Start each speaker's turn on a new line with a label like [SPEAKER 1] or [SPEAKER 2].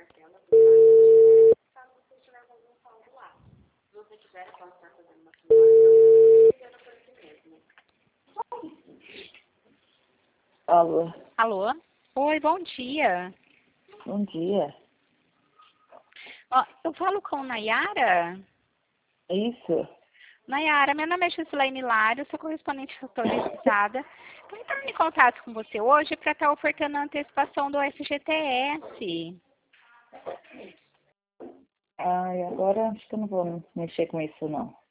[SPEAKER 1] Alô?
[SPEAKER 2] Alô? Oi, bom dia.
[SPEAKER 1] Bom dia.
[SPEAKER 2] Ó, eu falo com Nayara?
[SPEAKER 1] É isso?
[SPEAKER 2] Nayara, meu nome é Gislaine Hilário, sou correspondente autorizada. Estou entrando em contato com você hoje para estar ofertando a antecipação do FGTS.
[SPEAKER 1] Ai, agora acho que eu não vou mexer com isso, não.